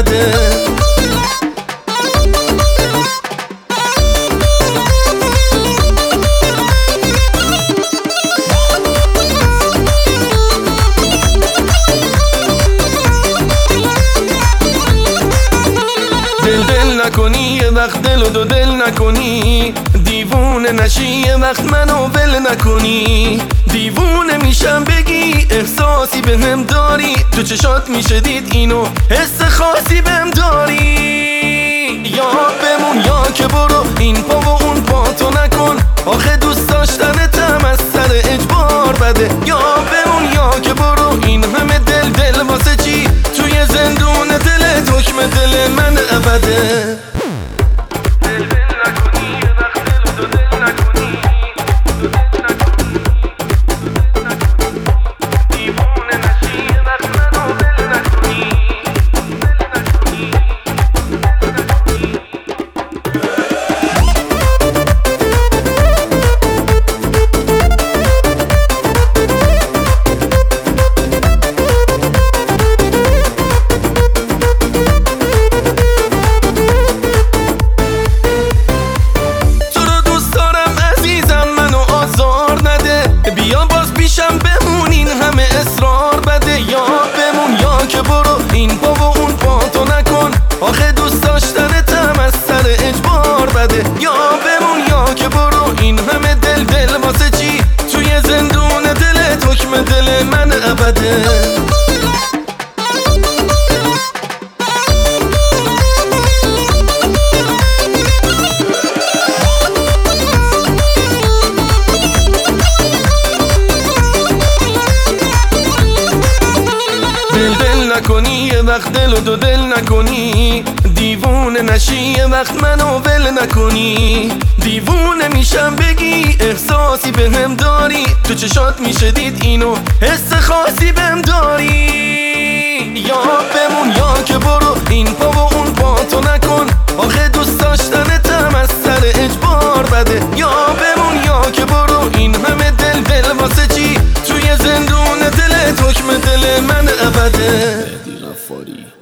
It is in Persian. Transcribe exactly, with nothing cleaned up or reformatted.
ابده. دل دل نکنی یه وقت دل و دو دل نکنی، دیوونه نشی یه وقت منو ول نکنی. دیوونه میشم بگی احساسی بهم داری، تو چشات میشه دید اینو حس خاصی بهم داری. یا بمون یا که برو، این پا و اون پا تو نکن، آخه دوست داشتنتم از سر اجبار بده. یا بمون یا که برو، این همه دل دل واسه چی؟ توی زندون دلت حکم دل من ابده. بیا باز پیشم بمون، این همه اصرار بده. یا بمون یا که برو، این پا و اون پا تو نکن، آخه دوست داشتنتم از سر اجبار بده. یا بمون یا که برو، این همه دل دل واسه چی؟ توی زندون دلت حکم دل من ابده. دل دل نکنی یه وقت دل و دو دل نکنی، دیوونه نشی یه وقت منو ول نکنی. دیوونه میشم بگی احساسی بهم داری، تو چشات میشه دید اینو حس خاصی بهم داری. یا بمون یا که برو، این پا و اون پا تو نکن، آخه دوست داشتنتم از سر اجبار بده. یا بمون یا که برو، این همه دل دل واسه چی؟ توی زندون دلت حکم دل من ابده.